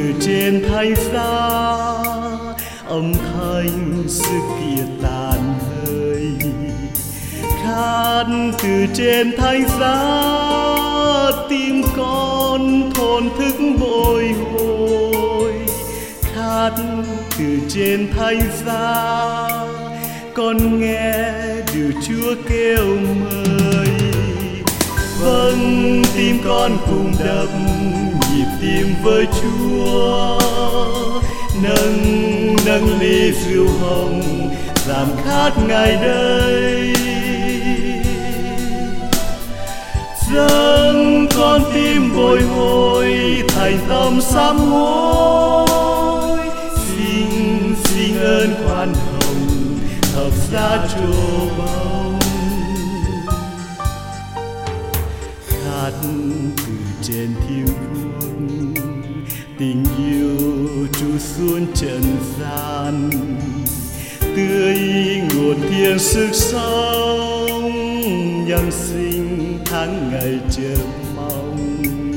từ trên thánh giá, âm thanh sức kia tàn hơi. Khát từ trên thánh giá, tim con thổn thức bồi hồi. Khát từ trên thánh giá, con nghe điều Chúa kêu mời. Vâng, tim con cùng đập nhịp tim với Chúa, nâng ly rượu hồng giảm khát ngày đây. Dâng con tim bồi hồi thành tâm sám hối, xin ơn khoan hồng thập giá trổ bông. Khát từ trên thiên quốc, tình yêu trút xuống trần gian, tươi nguồn thiên sức sống, nhân sinh tháng ngày chờ mong.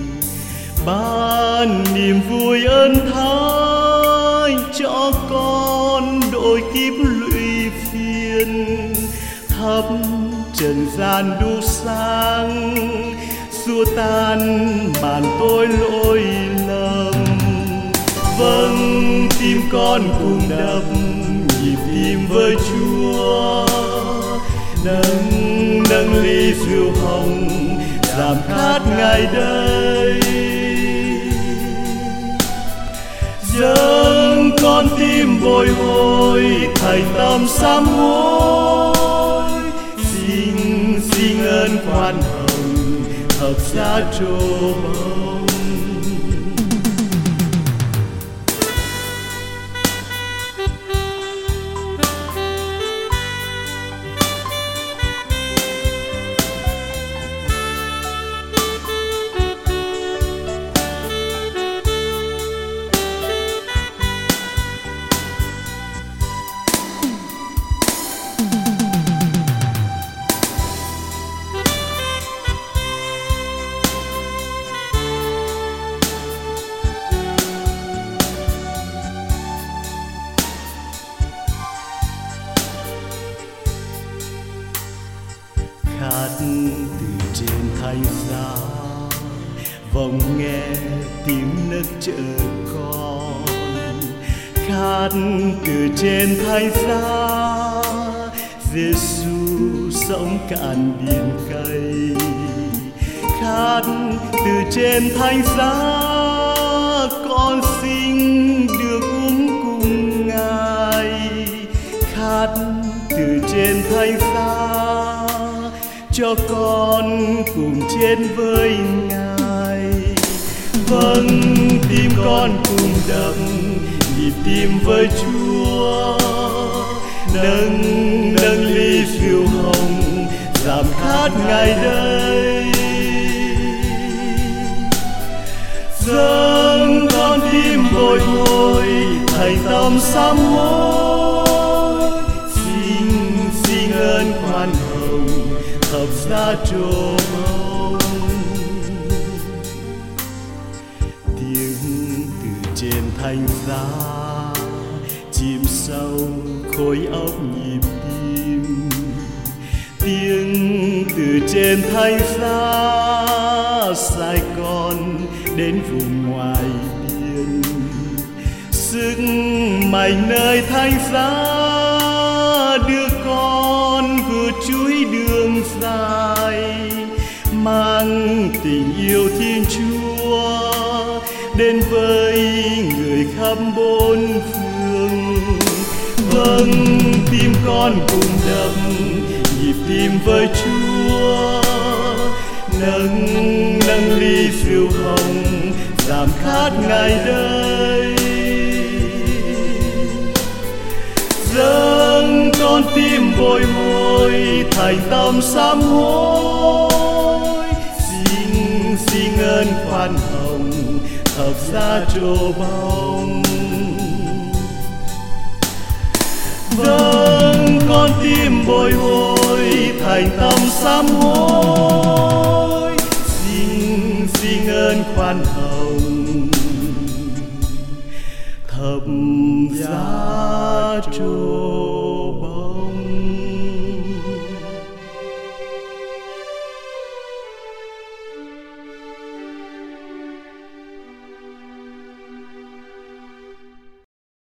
Ban niềm vui ơn thánh cho con đổi kiếp lụy phiền, thắp trần gian đủ sáng, xua tan màn tối lỗi lầm. Vâng, tim con cùng đập nhịp tim với Chúa, nâng ly rượu hồng giảm khát ngày đây. Dâng con tim bồi hồi thành tâm sám hối, xin ơn khoan hồng thập giá trổ bông. Khát từ trên thánh giá, vòng nghe tiếng nấc chờ con. Khát từ trên thánh giá, Giêsu sống cạn biển cây. Khát từ trên thánh giá, con xin được uống cùng Ngài. Khát từ trên thánh giá, cho con cùng chết với Ngài. Vâng, tim con cùng đập nhịp tim với Chúa, nâng ly rượu hồng giảm khát ngày đây. Dâng con tim bồi hồi thành tâm sám hối, xin ơn khoan hồng thập giá trổ bông. Tiếng từ trên thánh giá chìm sâu khối óc nhịp tim. Tiếng từ trên thánh giá sai con đến vùng ngoài biên. Sức mạnh nơi thánh giá đưa con vượt chuỗi đường dài, mang tình yêu Thiên Chúa đến với người khắp bốn phương. Vâng, tim con cùng đập nhịp tim với Chúa, nâng ly rượu hồng giảm khát ngày đây. Dâng con tim bồi hồi thành tâm sám hối, xin ơn khoan hồng thập giá trổ bông. Dâng con tim bồi hồi thành tâm sám hối, xin ơn khoan hồng giá trôi.